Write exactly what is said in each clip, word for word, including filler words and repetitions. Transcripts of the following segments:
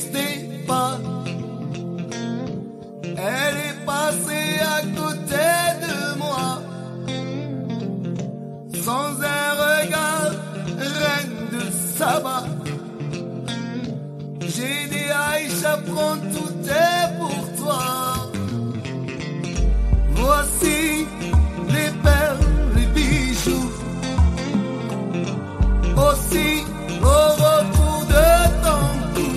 n'existait pas. Elle est passée à côté de moi, sans un regard, reine de Saba. J'ai dit Aïcha, prends tout est pour toi. Voici les perles, les bijoux, aussi au retour de ton cou,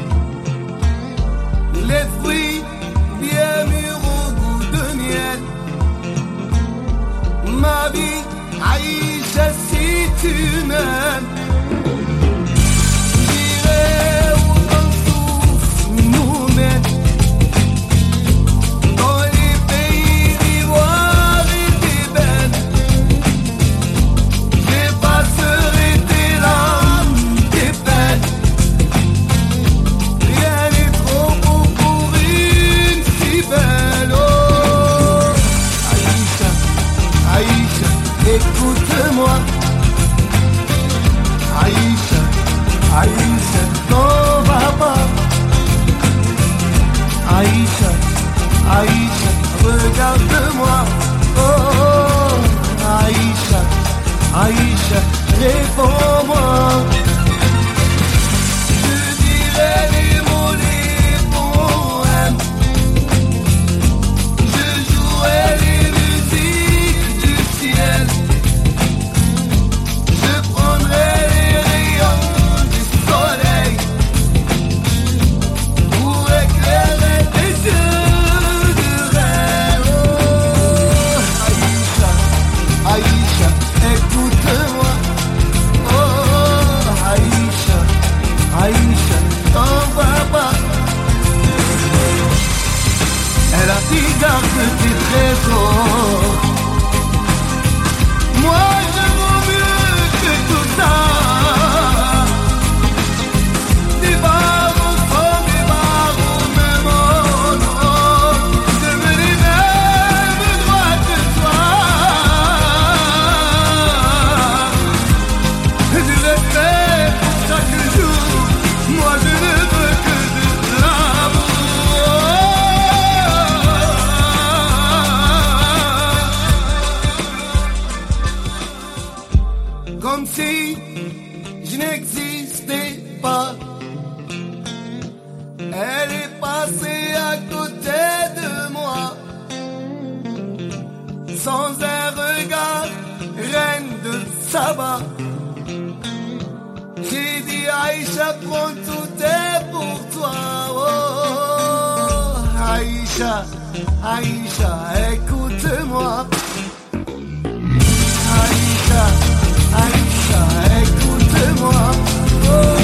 les fruits bien mûrs au goût de miel. Ma vie, Aïcha, si tu m'aimes, j'irai où ton souffle nous mène, dans les pays d'ivoire et d'ébène. J'effacerai tes larmes, tes peines. Rien n'est trop beau pour une si belle. Oh, Aïcha, Aïcha, écoute-moi. Aïcha, Aïcha, t'en vas pas. Aïcha, Aïcha, regarde-moi. Oh, Aïcha, Aïcha, réponds-moi. Je dirai les mots, les poèmes. Je jouerai les musiques du ciel. Je prendrai les rayons du soleil pour éclairer tes yeux de rêve. Oh, Aïcha, Aïcha, écoute-moi. Oh, Aïcha, Aïcha, t'en vas pas. Elle a dit garde tes trésors. Moi je vaux mieux que tout ça. Des barreaux sont des barreaux, même en or. Je veux les mêmes droits que toi. Je le fais pour chaque jour. Moi je ne veux que de l'amour. Comme si je n'existais pas. Elle est passée à côté de moi, sans un regard, reine de Saba. J'ai dit Aïcha, prends tout est pour toi. Oh, Aïcha, Aïcha, écoute-moi. Aïcha, Aïcha, écoute-moi. Oh.